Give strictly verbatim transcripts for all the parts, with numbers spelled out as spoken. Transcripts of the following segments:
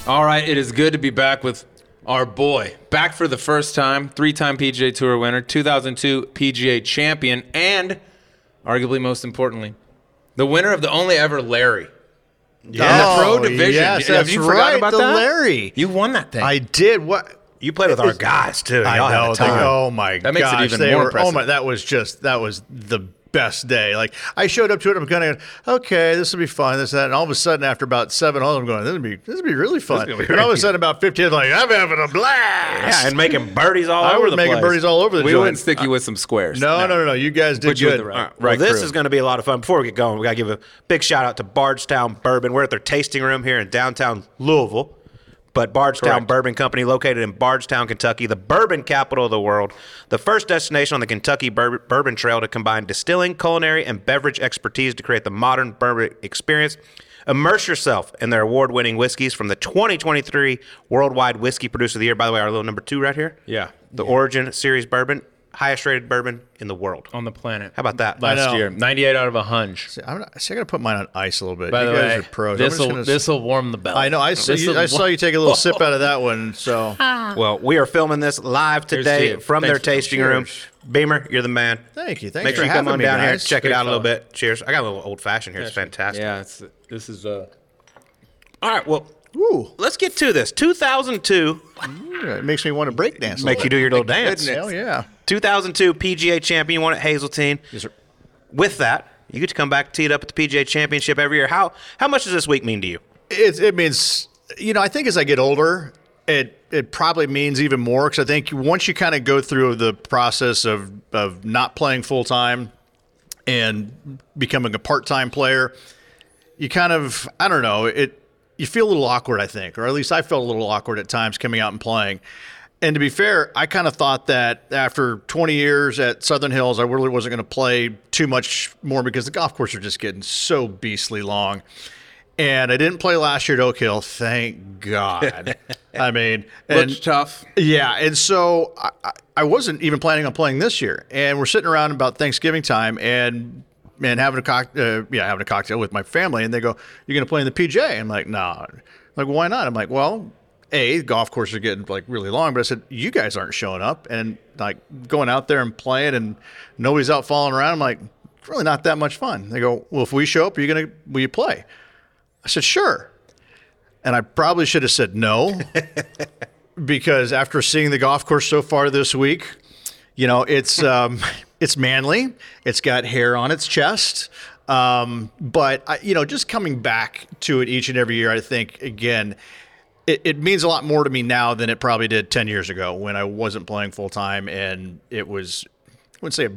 All right, it is good to be back with our boy. Back for the first time, three-time P G A Tour winner, two thousand two P G A champion, and arguably most importantly, the winner of the only ever Larry. Yeah. In the pro Oh, division. yes, Have that's you forgotten right, about the that? Larry. You won that thing. I did. What? You played with our guys too. I Y'all had a know. time. They, oh my That makes it gosh, even they more were, impressive. Oh my, that was just that was the best day. Like I showed up to it, I'm kind of okay, this will be fun, this that, and all of a sudden after about seven holes, I'm going, this will be this will be really fun. This is gonna be And all of a great. sudden about fifteen, I'm like I'm having a blast. Yeah, and making birdies all I over was the making place. birdies all over the we joint. wouldn't stick you with some squares. No, no, no, no. You guys did Put you with good. the right- All right, well, right this crew. is going to be a lot of fun. Before we get going, we got to give a big shout out to Bardstown Bourbon. We're at their tasting room here in downtown Louisville. But Bardstown Correct. Bourbon Company, located in Bardstown, Kentucky, the bourbon capital of the world, the first destination on the Kentucky Bur- Bourbon Trail to combine distilling, culinary, and beverage expertise to create the modern bourbon experience. Immerse yourself in their award-winning whiskeys from the twenty twenty-three Worldwide Whiskey Producer of the Year. By the way, our little number two right here. Yeah. The Origin Series Bourbon, highest rated bourbon in the world. On the planet. How about that? Last know. year, ninety-eight out of one hundred. See, I'm not, see, I got to put mine on ice a little bit. By you the guys way, are pros. I'm this just will gonna- this will warm the belly. I know. I saw, you, This'll I saw wa- you take a little sip out of that one. So Well, we are filming this live Here's today to you. from their Thanks for- tasting room. cheers. Beamer, you're the man. thank you. Thanks Make for sure you having come on me, down here, guys. check it Great out a little fella. bit. Cheers. I got a little old fashioned here. It's fantastic. Yeah, it's this is uh All right, well, Ooh, let's get to this. two thousand two it makes me want to break dance. a make little you do your little dance. goodness. bit. Hell yeah. two thousand two P G A champion, won at Hazeltine. Yes, sir. With that, you get to come back, tee it up at the P G A Championship every year. How how much does this week mean to you? It, it means, you know, I think as I get older, it it probably means even more because I think once you kind of go through the process of, of not playing full time and becoming a part time player, you kind of, I don't know, it you feel a little awkward, I think, or at least I felt a little awkward at times coming out and playing. And to be fair, I kind of thought that after twenty years at Southern Hills, I really wasn't going to play too much more because the golf courses are just getting so beastly long. And I didn't play last year at Oak Hill, thank God. I mean, and looks tough. yeah, and so I, I- I wasn't even planning on playing this year. And we're sitting around about Thanksgiving time and and having a cock, uh, yeah, having a cocktail with my family, and they go, "You're going to play in the P G A?" I'm like, "No." Nah. Like, why not? I'm like, "Well, A, golf courses are getting like really long," but I said, "You guys aren't showing up," and like going out there and playing, and nobody's out falling around. I'm like, "It's really not that much fun." They go, "Well, if we show up, are you gonna will you play?" I said, "Sure." And I probably should have said no because after seeing the golf course so far this week, you know, it's um, it's manly. It's got hair on its chest. Um, but, I, you know, just coming back to it each and every year, I think, again, it, it means a lot more to me now than it probably did ten years ago when I wasn't playing full time. And it was, I wouldn't say,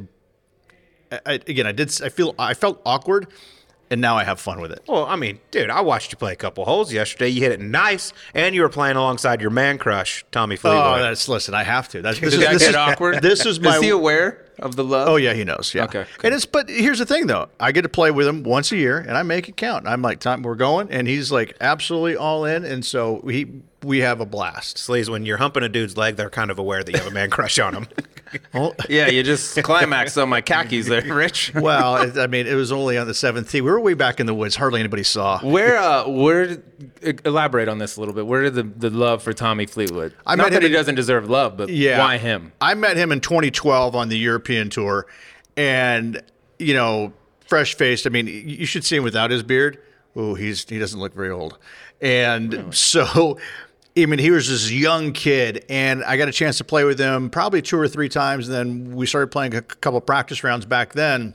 a, I, again, I did, I feel, I felt awkward. And now I have fun with it. Well, I mean, dude, I watched you play a couple holes yesterday. You hit it nice, and you were playing alongside your man crush, Tommy Fleetwood. Oh, that's listen. I have to. That's, this Did is, that this get is, awkward? This is my. Is he aware of the love? Oh yeah, he knows. Yeah. Okay, And it's but here's the thing though. I get to play with him once a year, and I make it count. I'm like, Tom, we're going, and he's like absolutely all in, and so he we have a blast. Sleaze, when you're humping a dude's leg, they're kind of aware that you have a man crush on him. Well, Yeah, you just climaxed on my khakis there, Rich. well, it, I mean, it was only on the seventh tee. We were way back in the woods. Hardly anybody saw. Where, uh, where? Did, elaborate on this a little bit. Where did the, the love for Tommy Fleetwood? I Not met that him he in- doesn't deserve love, but Yeah. why him? I met him in twenty twelve on the European tour, and you know, fresh faced. I mean, you should see him without his beard. Oh, he's he doesn't look very old, and so. I mean, he was this young kid, and I got a chance to play with him probably two or three times. And then we started playing a couple practice rounds back then.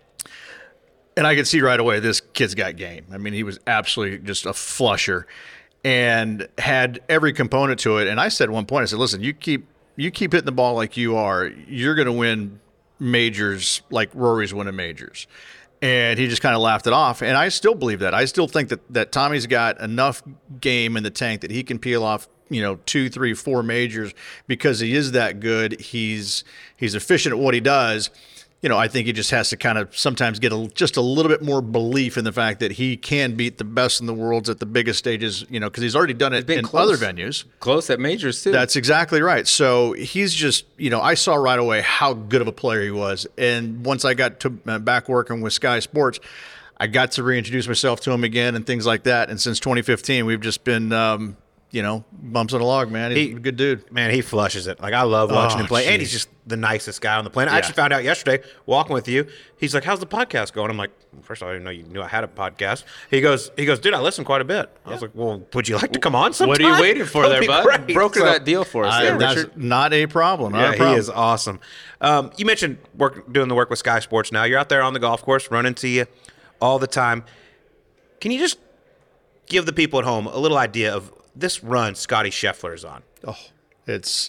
And I could see right away this kid's got game. I mean, he was absolutely just a flusher and had every component to it. And I said at one point, I said, listen, you keep you keep hitting the ball like you are, you're going to win majors like Rory's winning majors. And he just kind of laughed it off. And I still believe that. I still think that, that Tommy's got enough game in the tank that he can peel off, you know, two, three, four majors because he is that good. He's he's efficient at what he does. You know, I think he just has to kind of sometimes get a, just a little bit more belief in the fact that he can beat the best in the world at the biggest stages, you know, because he's already done it been in close. other venues. Close at majors too. That's exactly right. So he's just, you know, I saw right away how good of a player he was. And once I got to uh, back working with Sky Sports, I got to reintroduce myself to him again and things like that. And since twenty fifteen, we've just been, um, you know, bumps on a log, man. He's He- a good dude. Man, he flushes it. Like, I love watching Oh, him play. And geez. he's just the nicest guy on the planet. I Yeah. actually found out yesterday, walking with you, he's like, how's the podcast going? I'm like, first of all, I didn't know you knew I had a podcast. He goes, he goes, dude, I listen quite a bit. I was like, well, would you like to come on sometime? What are you waiting for That'd there, be bud? great. Broker So- that deal for us. I, yeah, that's Richard. not a problem. Not Yeah, a problem. he is awesome. Um, you mentioned work, doing the work with Sky Sports now. You're out there on the golf course, running to you all the time. Can you just give the people at home a little idea of this run Scotty Scheffler is on? Oh, it's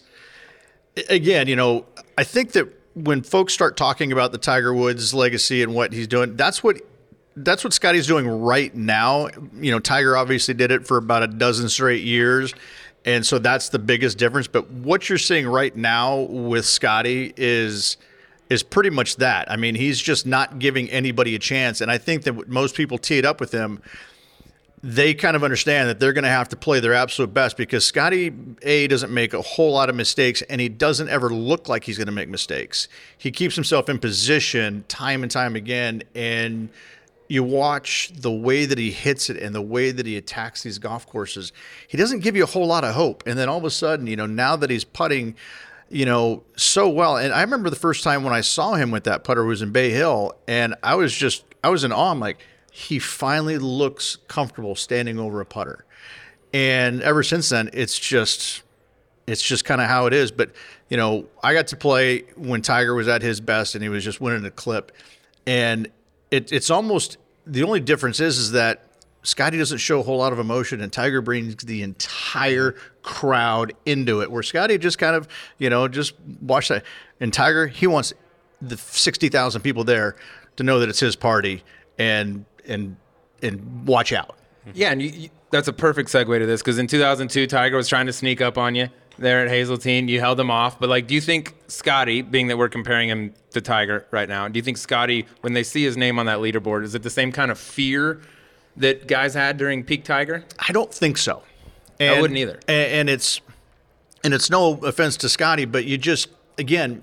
again, you know, I think that when folks start talking about the Tiger Woods legacy and what he's doing, that's what that's what Scotty's doing right now. You know, Tiger obviously did it for about a dozen straight years, and so that's the biggest difference. But what you're seeing right now with Scotty is is pretty much that. I mean, he's just not giving anybody a chance, and I think that what most people teed up with him, they kind of understand that they're going to have to play their absolute best because Scotty A doesn't make a whole lot of mistakes and he doesn't ever look like he's going to make mistakes. He keeps himself in position time and time again, and you watch the way that he hits it and the way that he attacks these golf courses. He doesn't give you a whole lot of hope. And then all of a sudden, you know, now that he's putting, you know, so well, and I remember the first time when I saw him with that putter was in Bay Hill, and I was just, I was in awe. I'm like, he finally looks comfortable standing over a putter. And ever since then, it's just it's just kind of how it is. But, you know, I got to play when Tiger was at his best and he was just winning a clip. And it, it's almost the only difference is, is that Scotty doesn't show a whole lot of emotion and Tiger brings the entire crowd into it, where Scotty just kind of, you know, just watch that. And Tiger, he wants the sixty thousand people there to know that it's his party and and and watch out. Yeah, and you, you, that's a perfect segue to this because in two thousand two, Tiger was trying to sneak up on you there at Hazeltine. You held him off. But, like, do you think Scotty, being that we're comparing him to Tiger right now, do you think Scotty, when they see his name on that leaderboard, is it the same kind of fear that guys had during peak Tiger? I don't think so. And, I wouldn't either. And, and it's and it's no offense to Scotty, but you just, again,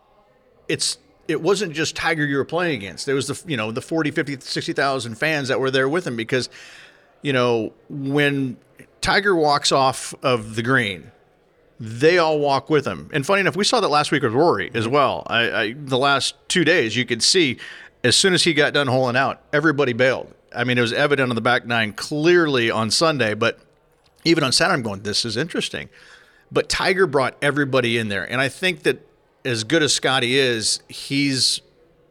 it's it wasn't just Tiger you were playing against. There was the, you know, the forty, fifty, sixty thousand fans that were there with him because, you know, when Tiger walks off of the green, they all walk with him. And funny enough, we saw that last week with Rory as well. I, I the last two days, you could see as soon as he got done holing out, everybody bailed. I mean, it was evident on the back nine clearly on Sunday, but even on Saturday, I'm going, this is interesting. But Tiger brought everybody in there. And I think that as good as Scotty is, he's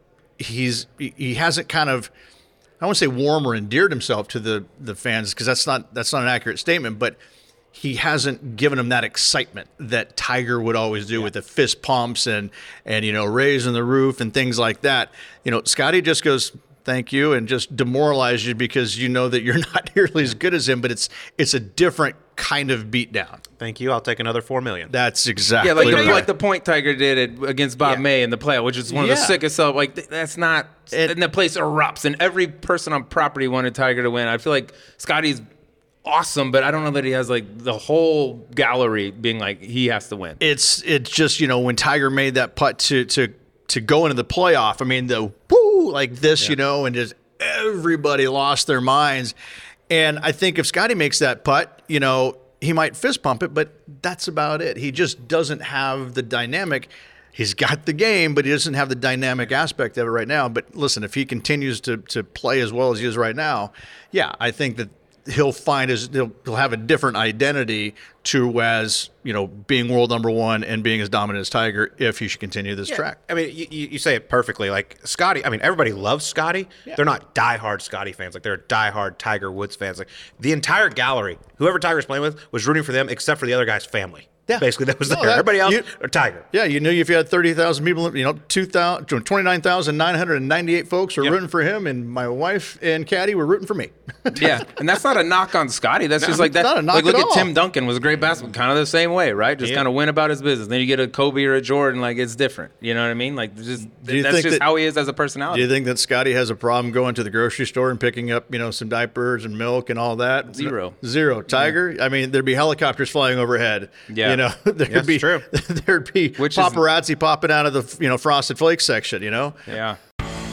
he's he hasn't kind of, I don't want to say warm or endeared himself to the the fans, because that's not that's not an accurate statement, but he hasn't given them that excitement that Tiger would always do, yeah, with the fist pumps and and you know, raising the roof and things like that. You know, Scotty just goes, thank you, and just demoralize you because you know that you're not nearly as good as him, but it's it's a different kind of beatdown. Thank you. I'll take another four million. That's exactly Yeah, like the, right. like the point Tiger did it against Bob Yeah. May in the playoff, which is one of the Yeah. sickest. So, like, th- that's not. It- and the place erupts, and every person on property wanted Tiger to win. I feel like Scotty's awesome, but I don't know that he has like the whole gallery being like he has to win. It's it's just, you know, when Tiger made that putt to to to go into the playoff, I mean, the woo like this, yeah, you know, and just everybody lost their minds. And I think if Scotty makes that putt, you know, he might fist pump it, but that's about it. He just doesn't have the dynamic. He's got the game, but he doesn't have the dynamic aspect of it right now. But listen, if he continues to to play as well as he is right now, yeah, I think that he'll find his he'll, he'll have a different identity to as, you know, being world number one and being as dominant as Tiger if he should continue this Yeah. track. I mean, you, you you say it perfectly. Like Scotty, I mean, everybody loves Scotty. Yeah. They're not diehard Scotty fans. Like they're diehard Tiger Woods fans. Like the entire gallery, whoever Tiger's playing with, was rooting for them except for the other guy's family. Yeah. Basically, that was No, there. that- Everybody else you- or Tiger. Yeah, you knew if you had thirty thousand people, you know, two thousand, twenty-nine thousand nine hundred ninety-eight folks were Yep. rooting for him, and my wife and Caddy were rooting for me. Yeah, and that's not a knock on Scotty. That's just like that. not a knock like look at at, all. Tim Duncan was a great basketball, kind of the same way, right? Just Yeah. kind of went about his business. Then you get a Kobe or a Jordan, like it's different. You know what I mean? Like just Do you that's think just that- how he is as a Do personality. you think that Scotty has a problem going to the grocery store and picking up, you know, some diapers and milk and all that? Zero. Zero. Tiger, I mean, there'd be helicopters flying overhead. Yeah. You know, there'd That's be true. there'd be Which is- paparazzi popping out of the, you know, Frosted Flakes section, you know? Yeah.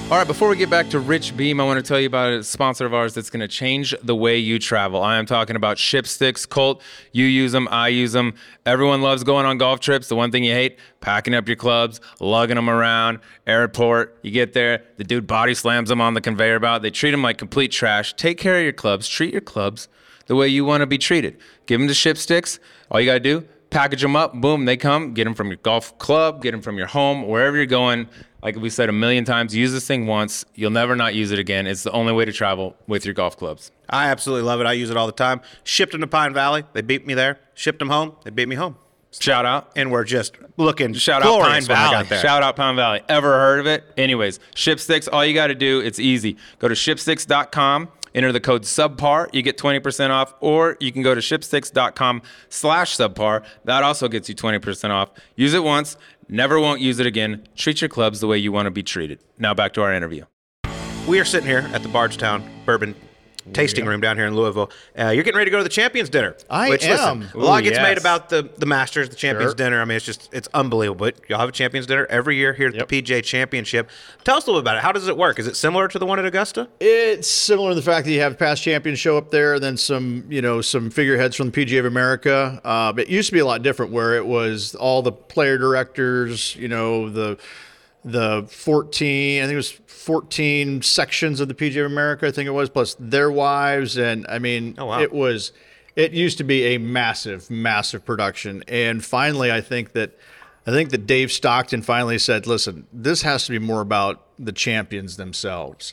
All right, before we get back to Rich Beam, I want to tell you about a sponsor of ours that's going to change the way you travel. I am talking about Shipsticks. Colt, you use them, I use them. Everyone loves going on golf trips. The one thing you hate, packing up your clubs, lugging them around, airport. You get there, the dude body slams them on the conveyor belt. They treat them like complete trash. Take care of your clubs. Treat your clubs the way you want to be treated. Give them to Shipsticks. All you got to do, package them up, boom, they come. Get them from your golf club, get them from your home, wherever you're going. Like we said a million times, use this thing once. You'll never not use it again. It's the only way to travel with your golf clubs. I absolutely love it. I use it all the time. Shipped them to Pine Valley. They beat me there. Shipped them home. They beat me home. Shout out. And we're just looking Shout out Pine glorious when I Valley. got there. Shout out Pine Valley. Ever heard of it? Anyways, Shipsticks, all you got to do, it's easy. Go to shipsticks dot com. Enter the code SUBPAR. You get twenty percent off. Or you can go to shipsticks dot com slash subpar. That also gets you twenty percent off. Use it once. Never won't use it again. Treat your clubs the way you want to be treated. Now back to our interview. We are sitting here at the Bardstown Bourbon tasting room down here in Louisville. Uh, you're getting ready to go to the Champions Dinner. I which, am. Listen, a lot Ooh, gets yes. made about the, the Masters, the Champions Sure. Dinner. I mean, it's just, it's unbelievable. But you'll have a Champions Dinner every year here at Yep. the P G A Championship. Tell us a little bit about it. How does it work? Is it similar to the one at Augusta? It's similar in the fact that you have past champions show up there, then some, you know, some figureheads from the P G A of America. Uh, but it used to be a lot different, where it was all the player directors, you know, the the fourteen, I think it was fourteen sections of the P G A of America, I think it was, plus their wives, and I mean, Oh, wow. it was. It used to be a massive, massive production, and finally, I think that. I think that Dave Stockton finally said, listen, this has to be more about the champions themselves.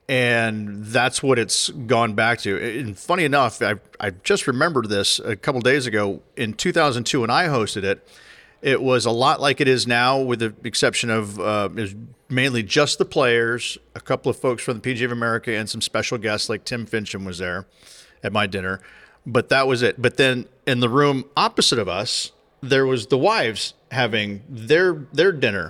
And that's what it's gone back to. And funny enough, I, I just remembered this a couple days ago. In two thousand two, when I hosted it, it was a lot like it is now, with the exception of uh, it was mainly just the players, a couple of folks from the P G A of America, and some special guests like Tim Fincham was there at my dinner. But that was it. But then in the room opposite of us, there was the wives having their their dinner,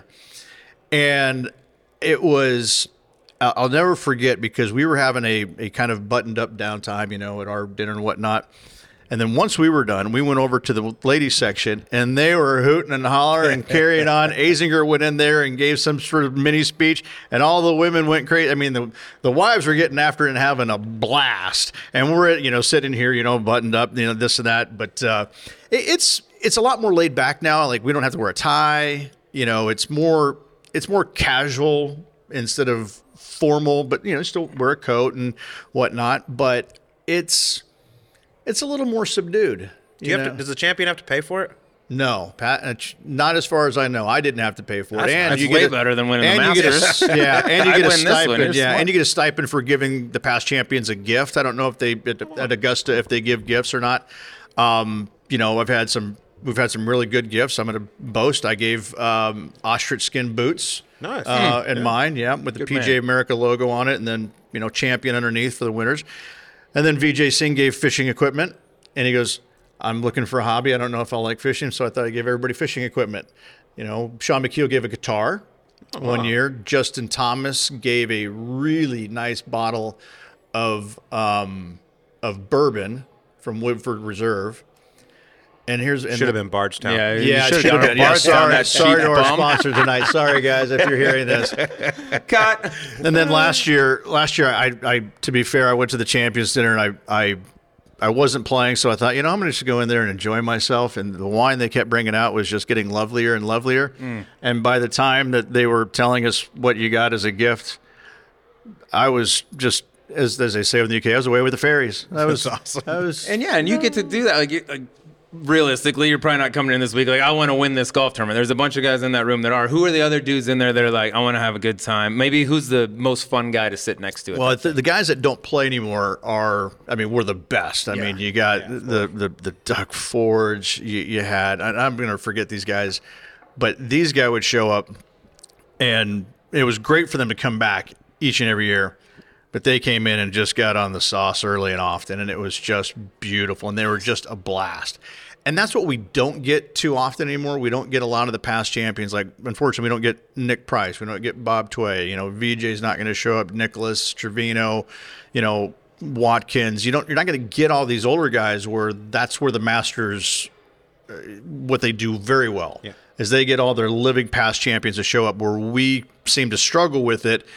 and it was I'll never forget, because we were having a, a kind of buttoned up downtime, you know, at our dinner and whatnot. And then once we were done, we went over to the ladies section, and they were hooting and hollering and carrying on. Azinger went in there and gave some sort of mini speech, and all the women went crazy. I mean, the the wives were getting after it and having a blast, and we're, you know, sitting here, you know, buttoned up, you know, this and that. But uh, it, it's it's a lot more laid back now. Like, we don't have to wear a tie. You know, it's more it's more casual instead of formal, but, you know, still wear a coat and whatnot. But it's it's a little more subdued. Do you have to, does the champion have to pay for it? No, Pat, uh, not as far as I know. I didn't have to pay for it. That's- and that's you way get a, better than winning the and you get a- Masters. yeah, and you I'd get a win this one. stipend. You're Yeah, smart. and you get a stipend for giving the past champions a gift. I don't know if they at, at Augusta if they give gifts or not. Um, you know, I've had some. We've had some really good gifts. I'm going to boast. I gave um, ostrich skin boots. Nice. Uh, in mine, yeah, with the Good P G A man. America logo on it, and then, you know, champion underneath for the winners. And then V J Singh gave fishing equipment, and he goes, I'm looking for a hobby. I don't know if I'll like fishing, so I thought I'd give everybody fishing equipment. You know, Sean McKeel gave a guitar one year. Justin Thomas gave a really nice bottle of um, of bourbon from Woodford Reserve. And here's and Should have been Bardstown. Yeah, you yeah, it should've should have gone been. to Yeah, Bardstown, sorry, that sorry cheap to our bum. sponsor tonight. Sorry, guys, if you're hearing this. Cut. And then last year, last year, I, I, to be fair, I went to the Champions Dinner, and I, I, I wasn't playing, so I thought, you know, I'm going to just go in there and enjoy myself. And the wine they kept bringing out was just getting lovelier and lovelier. Mm. And by the time that they were telling us what you got as a gift, I was just, as as they say in the U K, I was away with the fairies. I was awesome. I was, And yeah, and you get to do that. Like, you, like realistically, you're probably not coming in this week like, I want to win this golf tournament. There's a bunch of guys in that room that are. Who are the other dudes in there that are like, I want to have a good time? Maybe who's the most fun guy to sit next to? It? Well, the, the guys that don't play anymore are, I mean, we're the best. I Yeah. mean, you got the, the the Duck Forge, you, you had, and I'm going to forget these guys, but these guys would show up, and it was great for them to come back each and every year. But they came in and just got on the sauce early and often, and it was just beautiful, and they were just a blast. And that's what we don't get too often anymore. We don't get a lot of the past champions. Like, unfortunately, we don't get Nick Price. We don't get Bob Tway. You know, V J's not going to show up. Nicholas Trevino, you know, Watkins. You don't. You're not going to get all these older guys where that's where the Masters, uh, what they do very well, Yeah. is they get all their living past champions to show up. Where we seem to struggle with it.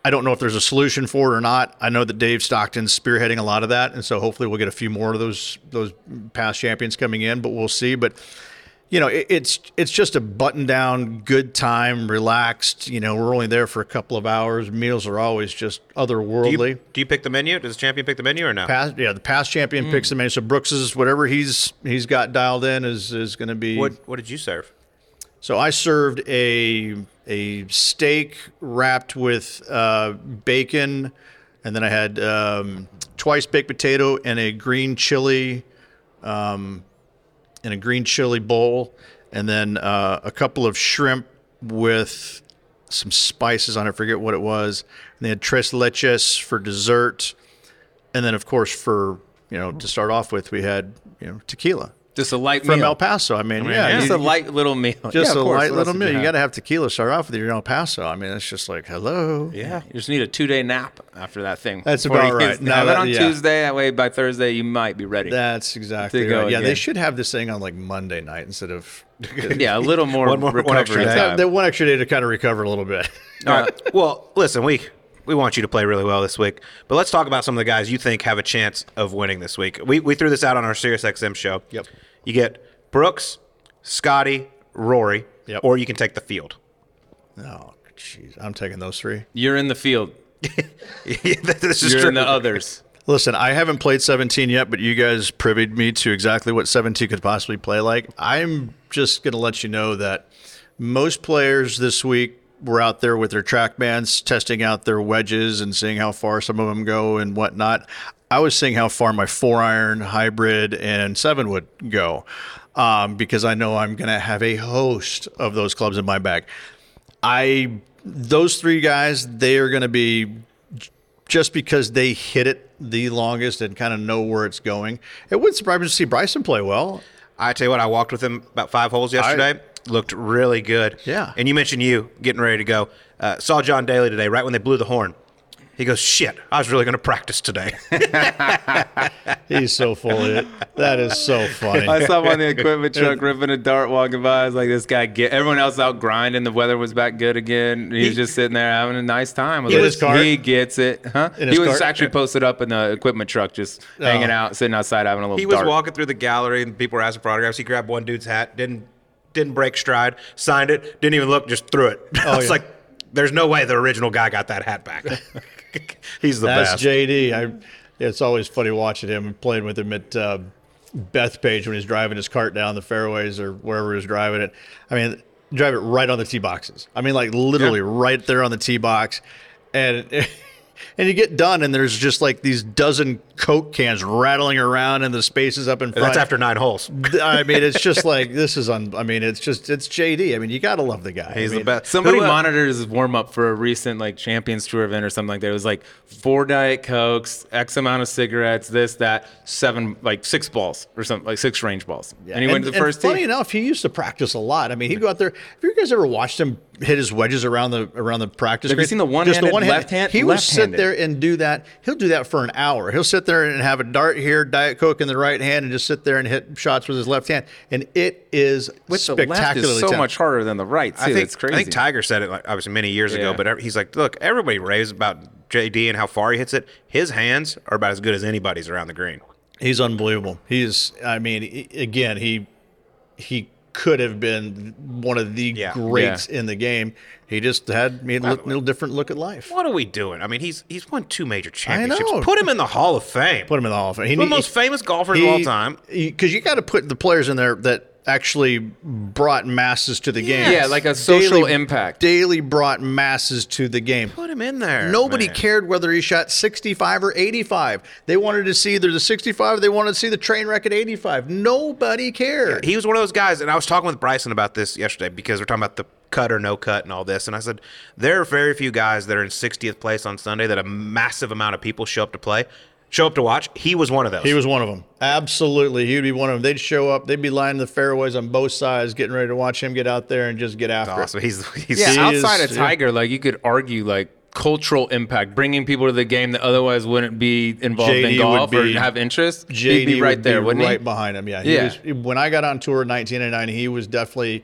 I don't know if there's a solution for it or not. I know that Dave Stockton's spearheading a lot of that, and so hopefully we'll get a few more of those those past champions coming in, but we'll see. But you know, it, it's it's just a button down, good time, relaxed. You know, we're only there for a couple of hours. Meals are always just otherworldly. Do you, do you pick the menu? Does the champion pick the menu or no? Past, yeah, the past champion mm. picks the menu. So Brooks's whatever he's he's got dialed in is is going to be. What What did you serve? So I served a a steak wrapped with uh, bacon, and then I had um, twice baked potato and a green chili, um, in a green chili bowl, and then uh, a couple of shrimp with some spices on it. I forget what it was. And they had tres leches for dessert, and then of course for you know to start off with we had you know tequila. Just a light from meal. El Paso. I mean, I mean yeah, yeah, just you, a light little meal. Just yeah, a course. light What little else meal. did You, you got to have tequila start off with. You're in El Paso. I mean, it's just like hello. Yeah, you just need a two day nap after that thing. That's Before about you right. Now have that, it on yeah. Tuesday. That way, by Thursday, you might be ready. That's exactly to go right. Yeah, again. they should have this thing on like Monday night instead of yeah, a little more, One more- one recovery extra day. time. that one extra day to kind of recover a little bit. All right. Well, listen, we we want you to play really well this week, but let's talk about some of the guys you think have a chance of winning this week. We we threw this out on our SiriusXM show. Yep. You get Brooks, Scotty, Rory, Yep. or you can take the field. Oh, jeez, I'm taking those three. You're in the field. Yeah, this is You're true. in the others. Listen, I haven't played seventeen yet, but you guys privied me to exactly what seventeen could possibly play like. I'm just going to let you know that most players this week were out there with their track bands, testing out their wedges and seeing how far some of them go and whatnot. I was seeing how far my four iron, hybrid, and seven would go um, because I know I'm going to have a host of those clubs in my bag. I those three guys, they are going to be just because they hit it the longest and kind of know where it's going. It wouldn't surprise me to see Bryson play well. I tell you what, I walked with him about five holes yesterday. I, Looked really good. Yeah. And you mentioned you getting ready to go. Uh, saw John Daly today, right when they blew the horn. He goes, shit, I was really going to practice today. He's so full of it. That is so funny. I saw him on the equipment truck ripping a dart walking by. I was like, this guy get everyone else out grinding. The weather was back good again. He, he was just sitting there having a nice time. I was in like, his cart? He gets it, huh? In he his was cart? actually posted up in the equipment truck, just Oh. hanging out, sitting outside having a little. He was dart. walking through the gallery and people were asking for autographs. He grabbed one dude's hat, didn't didn't break stride, signed it, didn't even look, just threw it. Oh, I was yeah. like, there's no way the original guy got that hat back. He's the That's best. J D. I, it's always funny watching him and playing with him at uh, Bethpage when he's driving his cart down the fairways or wherever he's driving it. I mean, drive it right on the tee boxes. I mean, like literally Yeah. right there on the tee box. And and you get done, and there's just like these dozen Coke cans rattling around in the spaces up in front. That's after nine holes. I mean, it's just like this is un. I mean, it's just it's J D. I mean, you gotta love the guy. He's I mean, the best. Somebody Who, uh, monitored his warm up for a recent like Champions Tour event or something like that. It was like four Diet Cokes, X amount of cigarettes, this, that, seven, like six balls or something, like six range balls. Yeah. And he went to the first Funny tee. enough, he used to practice a lot. I mean, he'd go out there. Have you guys ever watched him hit his wedges around the around the practice? Have you green? seen the Just one-handed, one-handed- left hand- He would sit left-handed? there and do that. He'll do that for an hour. He'll sit there and have a dart here, Diet Coke in the right hand, and just sit there and hit shots with his left hand. And it is With the left spectacularly is so talented. much harder than the right, too. I think, it's crazy. I think Tiger said it like obviously many years ago, Yeah. but he's like, look, everybody raves about J D and how far he hits it. His hands are about as good as anybody's around the green. He's unbelievable. He's. I mean, he- again, he he could have been one of the Yeah. greats in the game. He just had made a little, little different look at life. What are we doing? I mean, he's he's won two major championships. know. Put him in the Hall of Fame. Put him in the Hall of Fame. He, One of the most famous golfers of all time. Because you got to put the players in there that actually brought masses to the game. Yeah, like a social Daily- impact. Daily brought masses to the game. Put him in there. Nobody man. cared whether he shot sixty-five or eighty-five. They wanted to see either the sixty-five or they wanted to see the train wreck at eighty-five. Nobody cared. He was one of those guys, and I was talking with Bryson about this yesterday because we're talking about the cut or no cut and all this, and I said there are very few guys that are in sixtieth place on Sunday that a massive amount of people show up to play, show up to watch. He was one of those. He was one of them. Absolutely. He would be one of them. They'd show up. They'd be lining the fairways on both sides, getting ready to watch him get out there and just get after awesome. it. He's, he's Yeah, He outside is- of yeah. Tiger, like you could argue like cultural impact, bringing people to the game that otherwise wouldn't be involved J D in golf would or be- have interest. J D He'd be right would there, be wouldn't right he? behind him. Yeah. He Yeah. Was, when I got on tour in nineteen ninety-nine, he was definitely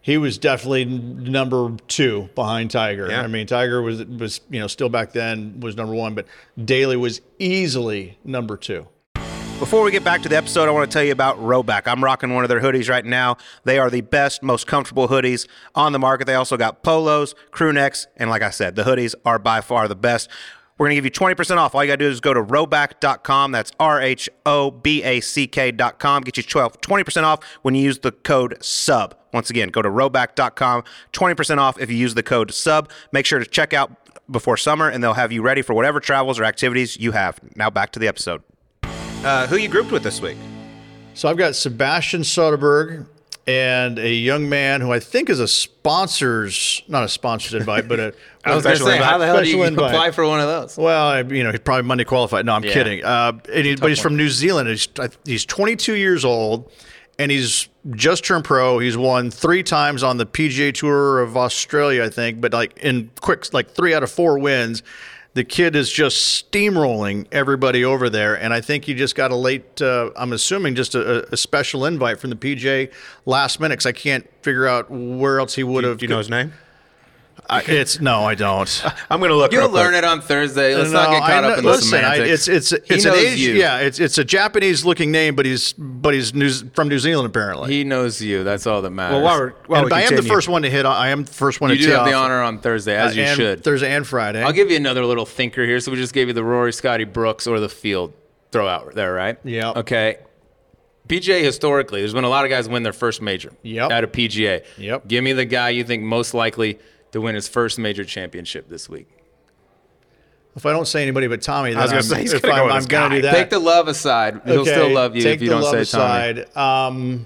he was definitely number two behind Tiger. Yeah. I mean, Tiger was was you know still back then was number one, but Daly was easily number two. Before we get back to the episode, I want to tell you about Rhoback. I'm rocking one of their hoodies right now. They are the best, most comfortable hoodies on the market. They also got polos, crew necks, and like I said, the hoodies are by far the best. We're going to give you twenty percent off. All you got to do is go to rhoback dot com. That's R H O B A C K dot com. Get you twelve, twenty percent off when you use the code SUB. Once again, go to rhoback dot com. twenty percent off if you use the code SUB. Make sure to check out before summer, and they'll have you ready for whatever travels or activities you have. Now back to the episode. Uh, who you grouped with this week? So I've got Sebastian Soderberg and a young man who I think is a sponsor's, not a sponsored invite, but a I was going to Special say, invite. how the hell do you Special invite. apply for one of those? Well, I- you know, he's probably money qualified. No, I'm Yeah. kidding. Uh, and he, but he's from New Zealand. He's, he's twenty-two years old, and he's just turned pro. He's won three times on the P G A Tour of Australia, I think, but like in quick, like three out of four wins. The kid is just steamrolling everybody over there, and I think he just got a late, uh, I'm assuming just a, a special invite from the P G A last minute, because I can't figure out where else he would have. Do you know his name? I, it's no, I don't. I'm going to look. You'll real quick. learn it on Thursday. Let's No, not get I caught know- up in the listen, I- semantics. it's it's He it's an knows Asian, you. yeah, it's it's a Japanese looking name, but he's but he's New, from New Zealand apparently. He knows you. That's all that matters. Well, while we're, while and we I am the continue- first one to hit. on- I am the first one you to do tee have the off, honor on Thursday, as uh, you and should. Thursday and Friday. I'll give you another little thinker here. So we just gave you the Rory, Scotty Brooks, or the field throw out there, right? Yep. Okay. P G A historically, there's been a lot of guys win their first major Yep. at a P G A. Yep. Give me the guy you think most likely to win his first major championship this week. If I don't say anybody but Tommy, then was gonna I'm, say, he's if gonna go I'm, with I'm this going to guy. do that. Take the love aside. He'll Okay, still love you take if you the don't love say Tommy. aside. Um,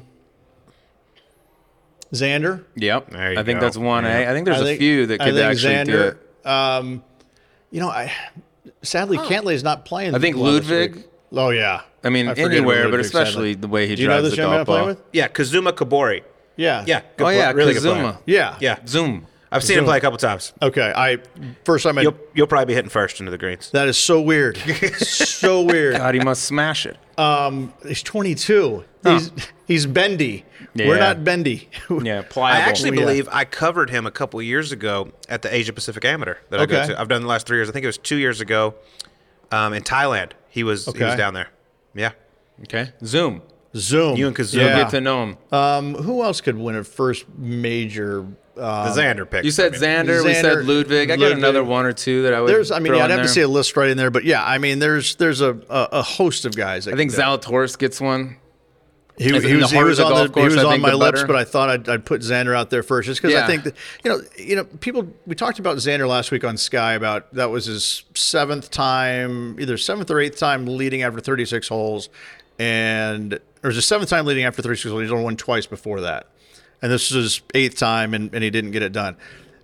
Xander. Yep. There you I think go. that's one A. I think there's I a think- few that I could think actually Xander, do it. Um, you know, I sadly Cantley's not playing. I think well this Ludwig. week. Oh yeah. I mean, forget who anywhere, but Ludwig, especially sadly. the way he Do you know drives this the young man golf I'm playing ball. with? Yeah, Kazuma Kabori. Yeah. Yeah. Good Oh play- yeah, really good player. Kazuma. Yeah. Yeah. Zoom. I've seen him Zoom. play a couple times. Okay. I first time I. You'll you'll probably be hitting first into the greens. That is so weird. so weird. God, he must smash it. Um, he's twenty-two. He's he's bendy. We're Yeah. not bendy. Yeah, I pliable. actually Yeah. believe I covered him a couple years ago at the Asia Pacific Amateur that I go Okay. to. I've done the last three years. I think it was two years ago um, in Thailand. He was he was Okay. down there. Yeah. Okay. Zoom. Zoom. You and Kazuma. Yeah. Get to know him. Um, who else could win a first major? Uh, The Xander pick. You said I mean. Xander, we said Xander, Ludwig. I got Ludwig. another one or two that I would. there's. I mean, throw yeah, I'd in have to there. see a list right in there, but yeah, I mean, there's there's a a, a host of guys. That I think can do it. Zalatoris gets one. He, As he in the was, he heart was of the on golf the, course, he was I on think my the lips, better. but I thought I'd, I'd put Xander out there first, just because I Yeah. think that you know, you know, people. We talked about Xander last week on Sky about that was his seventh time, either seventh or eighth time leading after thirty-six holes, and or it was his seventh time leading after thirty-six holes. He's only won twice before that, and this was his eighth time, and, and he didn't get it done.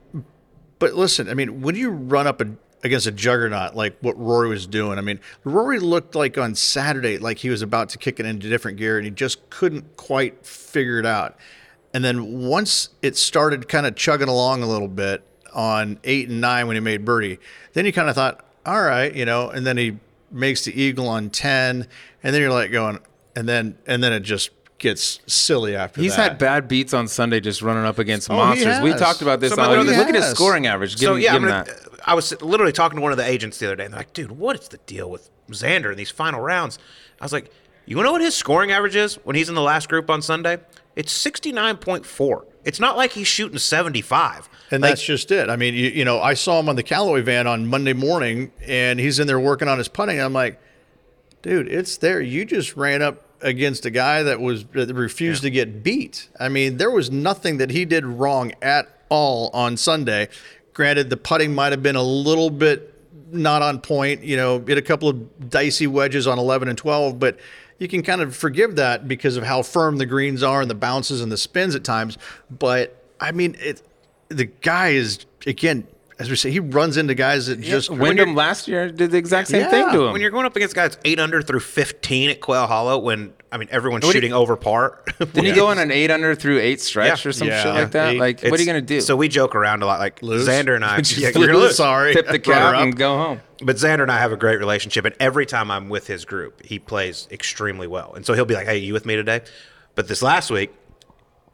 But listen, I mean, when you run up a, against a juggernaut like what Rory was doing, I mean, Rory looked like on Saturday like he was about to kick it into different gear, and he just couldn't quite figure it out. And then once it started kind of chugging along a little bit on eight and nine when he made birdie, then you kind of thought, all right, you know, and then he makes the eagle on ten, and then you're like going, and then and then it just gets silly after He's that. had bad beats on Sunday just running up against Oh, he monsters. We has. talked about this. So, on, but look he at his has. scoring average. Give So him, yeah, give I'm him gonna, that. I was literally talking to one of the agents the other day, and they're like, "Dude, what is the deal with Xander in these final rounds?" I was like, "You know what his scoring average is when he's in the last group on Sunday? It's sixty-nine point four. It's not like he's shooting seventy-five." And Like, that's just it. I mean, you, you know, I saw him on the Callaway van on Monday morning, and he's in there working on his putting. And I'm like, dude, it's there. You just ran up against a guy that was that refused to get beat. I mean, there was nothing that he did wrong at all on Sunday. Granted, the putting might have been a little bit not on point. You know, hit a couple of dicey wedges on eleven and twelve, but you can kind of forgive that because of how firm the greens are and the bounces and the spins at times. But I mean, it. The guy is, again, as we say, he runs into guys that just Wyndham last year did the exact same Yeah. thing to him. when you're going up against guys eight under through fifteen at Quail Hollow, when I mean everyone's What do you- shooting over par. Didn't he go on an eight under through eight stretch Yeah. or some Yeah. shit like that? Eight. Like, what are you gonna do? So we joke around a lot, like Lose? Xander and I. Just yeah, you're gonna lose. Sorry. Tip the Brought her cap up. and go home. But Xander and I have a great relationship, and every time I'm with his group, he plays extremely well. And so he'll be like, "Hey, you with me today?" But this last week,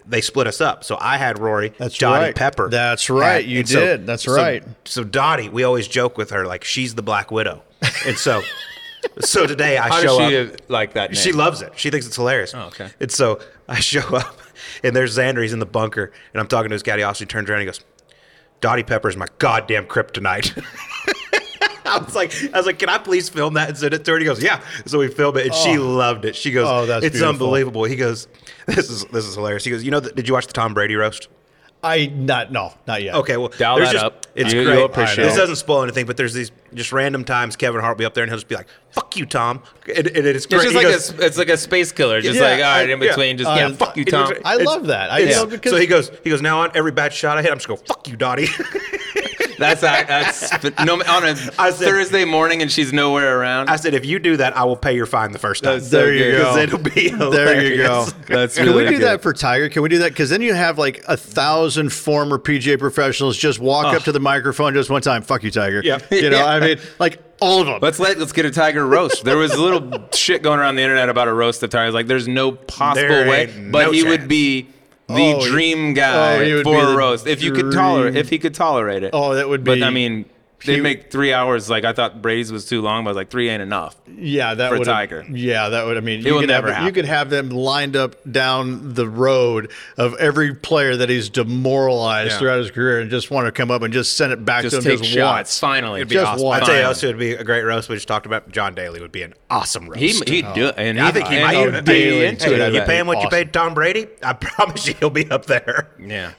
they split us up. So I had Rory, That's Dottie right. Pepper. That's right. had- You and so- did. That's so- right. So Dottie, we always joke with her like she's the Black Widow, and so so today I How show does up. she like that name? She loves it. She thinks it's hilarious. Oh, okay. And so I show up, and there's Xander. He's in the bunker, and I'm talking to his caddy. Also, he turns around and he goes, Dottie Pepper is my goddamn kryptonite. I was like, I was like, can I please film that and send it to her? And he goes, yeah. So we filmed it, and she loved it. She goes, Oh, that's it's beautiful. unbelievable. He goes, this is this is hilarious. He goes, you know, the, did you watch the Tom Brady roast? I not no, not yet. Okay, well, Dial there's that just, up. It's You- great. you'll appreciate this it. doesn't spoil anything, but there's these just random times Kevin Hart will be up there and he'll just be like, "Fuck you, Tom," and, and it's great. It's just He like goes- a, it's like a space killer, just Yeah, like all right, I- in between, just uh, yeah, fuck you, it Tom. was- I It's- love that. I it's- you know, because so he goes, he goes, now on every bad shot I hit, I'm just go, "Fuck you, Dottie." That's that's no on a I said- Thursday morning and she's nowhere around. I said, if you do that, I will pay your fine the first time. That's so there you good. go. 'Cause it'll be There you go. hilarious. That's Can really we do good. that for Tiger? Can we do that? Because then you have like a thousand former P G A professionals just walk up to the microphone just one time. Fuck you, Tiger. Yeah. You know, Yeah. I mean, like all of them. Let's let let's get a Tiger roast. There was a little shit going around the internet about a roast of Tiger. Like, there's no possible There way, ain't but no he chance. would be the Oh, he- dream oh, guy he would for be a the roast if you could tolerate dream- if he could tolerate it. Oh, that would But be- I mean, they he- make three hours. Like I thought Brady's was too long, but I was like three ain't enough. Yeah, that for would Tiger. Yeah, that would. I mean, It you will could never have you happen. could have them lined up down the road of every player that he's demoralized Yeah. throughout his career, and just want to come up and just send it back Just to take him just shots. once. Finally, It'd be Just awesome. one. I'll tell you Finally. else who would be a great roast. We just talked about John Daly would be an awesome roast. He he do and I he, think he and might he'd even be Daly. into Hey, it. I you bet. pay him what you Awesome. paid Tom Brady? I promise you, he'll be up there. Yeah.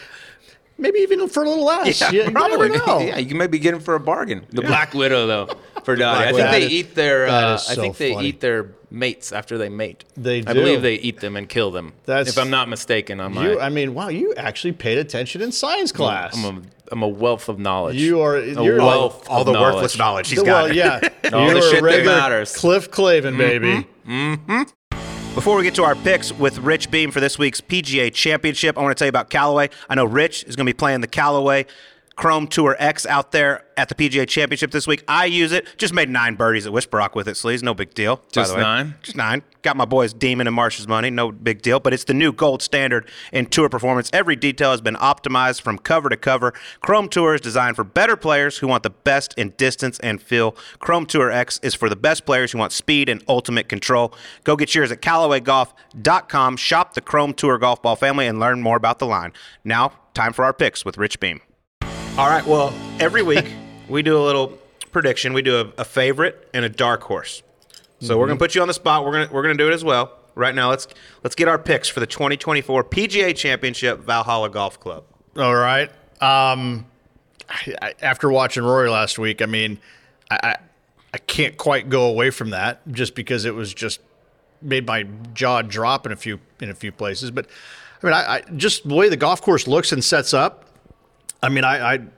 Maybe even for a little less. Yeah, Yeah, you probably. never know. Yeah, you can maybe get him for a bargain. The Black Widow, though, for Dottie. I Black think Widow. they That is- eat their. that Uh, is I so think they funny. eat their mates after they mate. They I do. believe they eat them and kill them. That's- if I'm not mistaken on my. You, I mean, wow, you actually paid attention in science class. I'm a, I'm a wealth of knowledge. You are- a you're like- wealth All of the knowledge. worthless knowledge he's got. well, yeah. All the You're a shit that regular matters. Cliff Clavin, baby. Before we get to our picks with Rich Beam for this week's P G A Championship, I want to tell you about Callaway. I know Rich is going to be playing the Callaway Chrome Tour X out there at the P G A Championship this week. I use it. Just made nine birdies at Whisper Rock with it, Sleaze. No big deal. by Just the way. nine? Just nine. Got my boys Demon and Marsh's money. No big deal. But it's the new gold standard in tour performance. Every detail has been optimized from cover to cover. Chrome Tour is designed for better players who want the best in distance and feel. Chrome Tour X is for the best players who want speed and ultimate control. Go get yours at Callaway Golf dot com. Shop the Chrome Tour golf ball family and learn more about the line. Now, time for our picks with Rich Beam. All right. Well, every week we do a little prediction. We do a, a favorite and a dark horse. So Mm-hmm. we're gonna put you on the spot. We're gonna we're gonna do it as well. Right now, let's let's get our picks for the twenty twenty-four P G A Championship Valhalla Golf Club. All right. Um, I, I, after watching Rory last week, I mean, I, I I can't quite go away from that just because it was just made my jaw drop in a few in a few places. But I mean, I, I just the way the golf course looks and sets up. I mean, I, I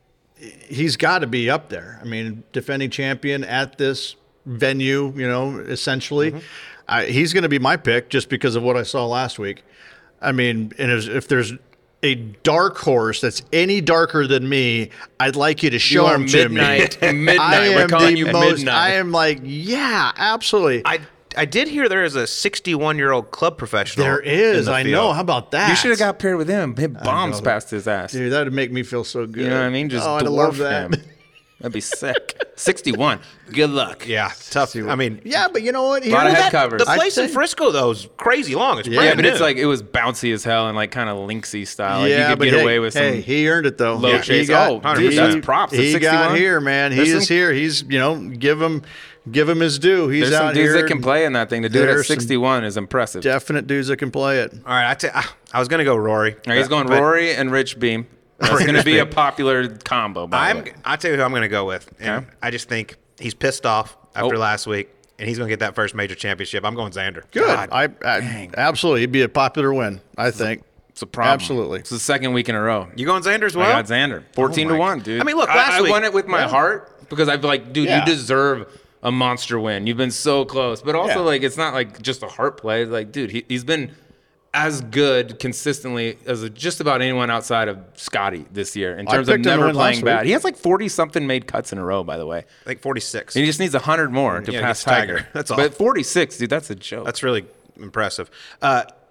he's got to be up there. I mean, defending champion at this venue, you know, essentially, Mm-hmm. I, he's going to be my pick just because of what I saw last week. I mean, and if, if there's a dark horse that's any darker than me, I'd like you to show You are him to me. midnight. Midnight. I We're am calling the you most. midnight. I am like, yeah, absolutely. I I did hear there is a sixty-one-year-old club professional. there in is. the I field. know. How about that? You should have got paired with him. Hit bombs know. past his ass. Dude, that would make me feel so good. You know what I mean? Just oh, I'd dwarf love that. him. That'd be sick. sixty-one. Good luck. Yeah, tough. I mean, Yeah, but you know what? A lot of Here's- head covers. the I'd place in say- Frisco though is crazy long. It's Yeah, brand Yeah, but new. it's like it was bouncy as hell and like kind of linksy style. Like yeah, you could but get hey, away with some. hey, he earned it though. low Yeah, chase. He got, Oh, dude, he- that's props. At He got sixty-one? here, man. He There's is some- here. He's you know give him give him his due. He's There's out some dudes here. that can play in that thing. To do it at There's some sixty-one is impressive. Definite dudes that can play it. all right. I, t- I was gonna go Rory. All right, he's going but Rory and Rich Beam. That's Rory going to and be a Rich Beam. popular combo. By the I'm. way. I tell you who I'm gonna go with. And Okay. I just think he's pissed off after Oh. last week, and he's gonna get that first major championship. I'm going Xander. Good. God I, I absolutely. He'd be a popular win. I think. It's a problem. Absolutely. It's the second week in a row. You going Xander as well? I got Xander. fourteen Oh to my- one, dude. I mean, look, I- last I, week- won it with my Yeah. heart because I've like, dude, Yeah. you deserve a monster win. You've been so close. But also, Yeah. like, it's not like just a heart play. It's like, dude, he, he's been as good consistently as just about anyone outside of Scotty this year in I terms of picked him to never win playing last bad. week. He has like forty something made cuts in a row, by the way. I think forty-six. And he just needs one hundred more to Yeah, pass against Tiger. Tiger. That's all. But forty-six, dude, that's a joke. That's really impressive. Uh,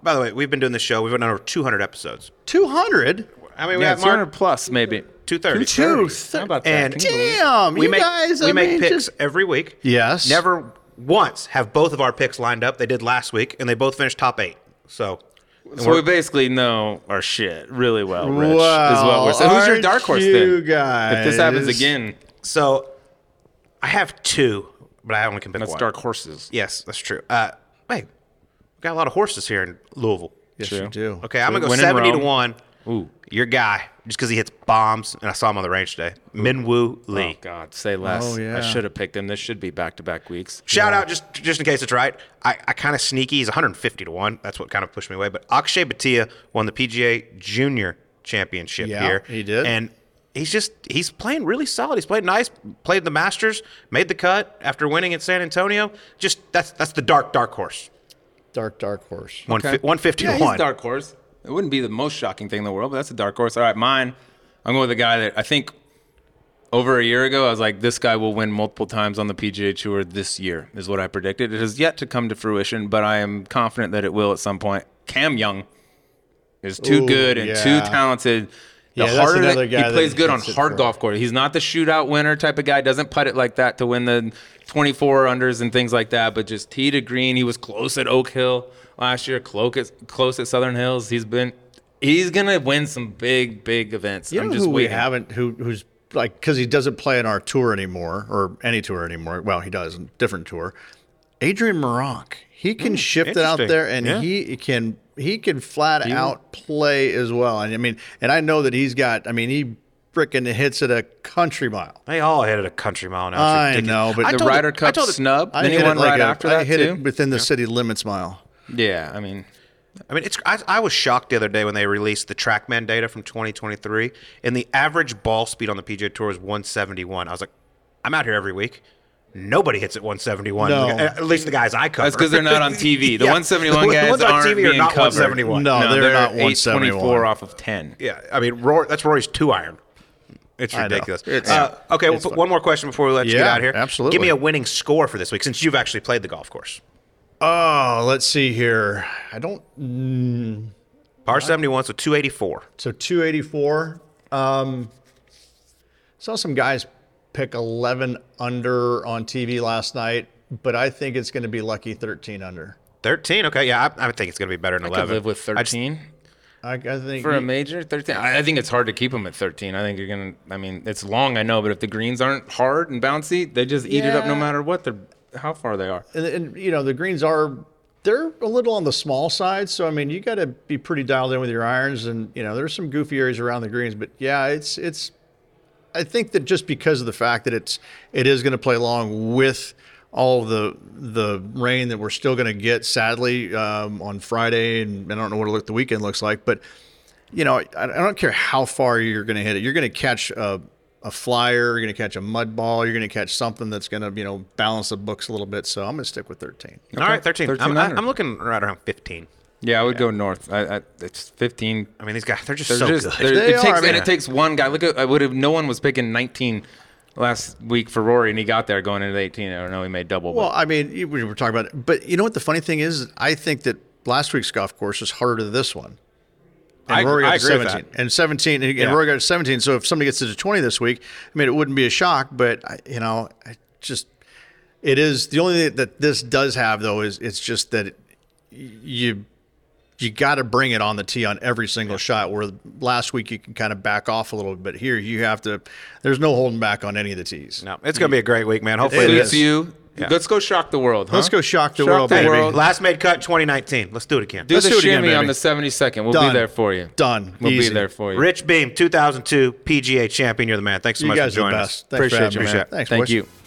by the way, we've been doing this show. We've done over two hundred episodes. two hundred? I mean, we Yeah, have two hundred Mark plus maybe. two thirty. Two How about that? And Can you believe it? Damn, we you make guys, we I make mean, picks just- every week. Yes. Never once have both of our picks lined up. They did last week, and they both finished top eight. So, and So we're- we basically know our shit really well, Rich. is Wow, what we're saying. Who's your aren't dark horse you then? guys? If this happens again, so I have two, but I only can pick that's one. dark horses. Yes, that's true. Uh, hey, we got a lot of horses here in Louisville. Yes, True. you do. Okay, I'm gonna go Win in seventy to Rome. one. Ooh. Your guy, just because he hits bombs, and I saw him on the range today. Minwoo Oh Lee. God, say less. Oh, yeah. I should have picked him. This should be back-to-back weeks. Shout out just just in case it's right. I, I kind of sneaky. He's one hundred fifty to one. That's what kind of pushed me away. But Akshay Bhatia won the P G A Junior Championship Yeah, here. he did. And he's just he's playing really solid. He's played nice. Played the Masters. Made the cut after winning at San Antonio. Just that's that's the dark dark horse. Dark, dark horse. One Okay. one fifty Yeah, to he's one. a dark horse. It wouldn't be the most shocking thing in the world, but that's a dark horse. All right, mine. I'm going with a guy that I think over a year ago, I was like, this guy will win multiple times on the P G A Tour this year, is what I predicted. It has yet to come to fruition, but I am confident that it will at some point. Cam Young is too Ooh, good and too yeah. talented. The Yeah, that's harder another that guy he plays that good on hits it hard for- golf course. He's not the shootout winner type of guy. Doesn't putt it like that to win the twenty-four unders and things like that. But just tee to green. He was close at Oak Hill last year. Close at, close at Southern Hills. He's been. He's gonna win some big, big events. You I'm know just who we waiting. haven't, who who's like, because he doesn't play in our tour anymore, or any tour anymore. Well, he does, different tour. Adrian Maronk. He can shift it out interesting. there, and Yeah. he can he can flat out play as well. And I mean, and I know that he's got. I mean, he freaking hits it a country mile. They all hit at a country mile now. It's I ridiculous. know, but I The told Ryder it- I Cup told it- snub. I Then he hit won it like right a- after I that hit too. it within the city limits mile. Yeah, I mean, I mean, it's. I, I was shocked the other day when they released the TrackMan data from twenty twenty-three, and the average ball speed on the P G A Tour is one seventy-one. I was like, I'm out here every week. Nobody hits at one seventy-one. No. At least the guys I cover. that's because they're not on T V. The Yeah. one seventy-one The guys ones on aren't T V are being not covered. one seventy-one. No, they're not eight twenty-four one seventy-one. off of ten. Yeah, I mean, Rory, that's Rory's two iron. It's I know. ridiculous. It's- uh, okay, we'll it's put fun. one more question before we let you get Yeah, out here. absolutely. Give me a winning score for this week since you've actually played the golf course. Oh, let's see here. I don't. Par seventy-one, so two eighty-four. So two eighty-four. Um, saw some guys pick eleven under on T V last night, but I think it's going to be lucky thirteen under. thirteen, okay. Yeah, I, I think it's going to be better than I eleven. could live with I just- thirteen. I, I think For a major, thirteen. I I think it's hard to keep them at thirteen. I think you're gonna. I mean, it's long, I know, but if the greens aren't hard and bouncy, they just eat it up no Yeah. matter what. They're how far they are. and, and you know the greens are they're a little on the small side, so I mean you got to be pretty dialed in with your irons, and you know there's some goofy areas around the greens, but yeah, it's it's. I think that just because of the fact that it's it is going to play long with all the the rain that we're still going to get, sadly, um, on Friday, and I don't know what look the weekend looks like, but you know, I, I don't care how far you're going to hit it. You're going to catch a, a flyer, you're going to catch a mud ball, you're going to catch something that's going to you know balance the books a little bit. So I'm going to stick with thirteen. All right, thirteen. thirteen I'm, I- under. I'm looking right around fifteen. Yeah, I would go north. I, I, it's fifteen. I mean, these guys, they're just They're so just, good. they're- They it takes are, and man. it takes one guy. Look at I would have. No one was picking nineteen last week for Rory, and he got there going into eighteen. I don't know. He made double. Well, but I mean, you- we were talking about it, but you know what the funny thing is? I think that last week's golf course is harder than this one. And I- Rory got I to agree with seventeen, that. and seventeen, and, Yeah. and Rory got to seventeen. So if somebody gets to twenty this week, I mean, it wouldn't be a shock. But I, you know, I just it is the only thing that this does have though is it's just that it, you you got to bring it on the tee on every single shot. Where last week you can kind of back off a little bit, but here you have to. There's no holding back on any of the tees. No, it's going to be a great week, man. Hopefully, It it is. suits you. Yeah. Let's go shock the world. Huh? Let's go shock the Shock world, the baby. world. Last made cut twenty nineteen. Let's do it again. Do Let's the do it again, shimmy baby. on the seventy-second. We'll Done. be there for you. Done. We'll Easy. be there for you. Rich Beam, two thousand two P G A champion. You're the man. Thanks so You much guys for are the joining best. us. Thanks for Appreciate having you, me. man. Thanks, Thank boys. you.